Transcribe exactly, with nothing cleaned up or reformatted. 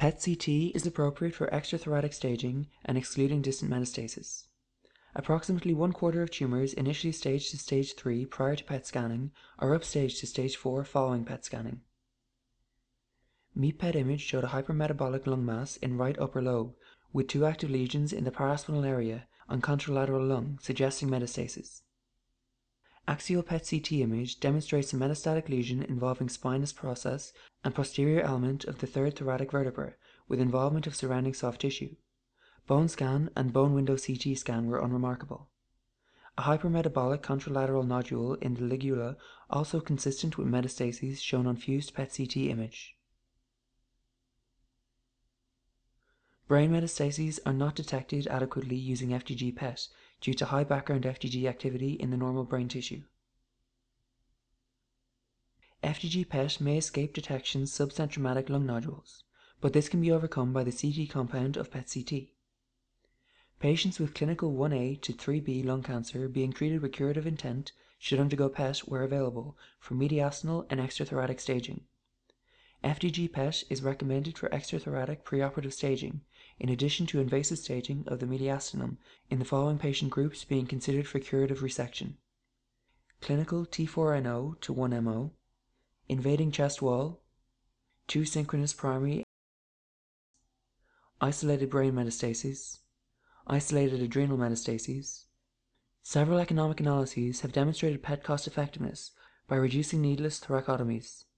P E T C T is appropriate for extrathoracic staging and excluding distant metastasis. Approximately one quarter of tumors initially staged to stage three prior to P E T scanning are upstaged to stage four following P E T scanning. MEAT-P E T image showed a hypermetabolic lung mass in right upper lobe with two active lesions in the paraspinal area on contralateral lung, suggesting metastasis. Axial P E T C T image demonstrates a metastatic lesion involving spinous process and posterior element of the third thoracic vertebra with involvement of surrounding soft tissue. Bone scan and bone window C T scan were unremarkable. A hypermetabolic contralateral nodule in the ligula also consistent with metastases shown on fused P E T C T image. Brain metastases are not detected adequately using F D G P E T due to high background F D G activity in the normal brain tissue. F D G P E T may escape detection subcentromatic lung nodules, but this can be overcome by the C T compound of P E T C T. Patients with clinical one A to three B lung cancer being treated with curative intent should undergo P E T where available for mediastinal and extrathoracic staging. F D G P E T is recommended for extrathoracic preoperative staging, in addition to invasive staging of the mediastinum in the following patient groups being considered for curative resection: clinical T four N O to one M O, invading chest wall, two synchronous primary, isolated brain metastases, isolated adrenal metastases. Several economic analyses have demonstrated P E T cost effectiveness by reducing needless thoracotomies.